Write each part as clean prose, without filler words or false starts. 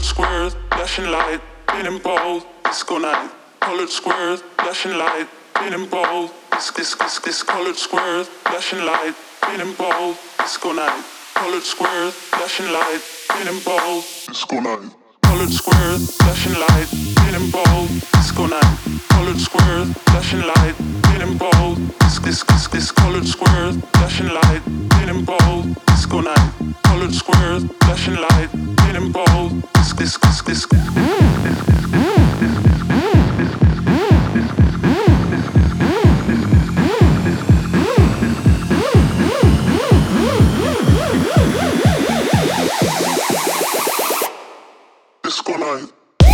squares, flashing light, spinning balls, disco night. Colored squares, flashing light, spinning balls, this colored squares, flashing light, spinning balls, disco night. Colored squares, flashing light, spinning balls, disco night. Colored squares, flashing light, spinning balls, disco night. Colored squares, flashing light, spinning balls, this colored squares, flashing light, spinning balls, disco night. Colored squares, flashing light, spinning balls, this disco night.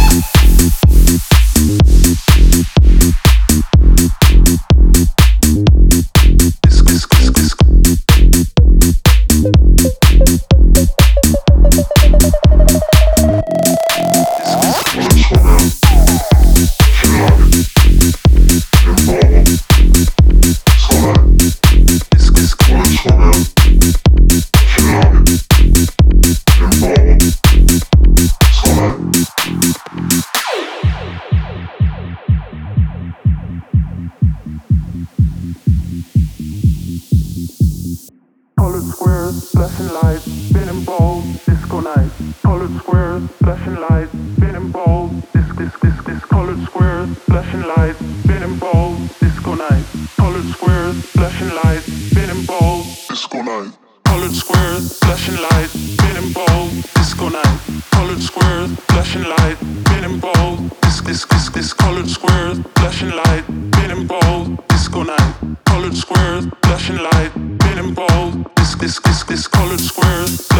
Colored squares, flashing lights, spinning balls, disco night. Colored squares, flashing lights, spinning balls, this colored squares, flashing lights, spinning balls, disco night. Colored squares, flashing lights, spinning balls, disco night. Colored squares, flashing lights, spinning balls, disco night. Colored squares, flashing lights, spinning balls, this colored squares, flashing light, spinning balls, disco night. Colored squares, flashing light, spinning balls, this colored squares.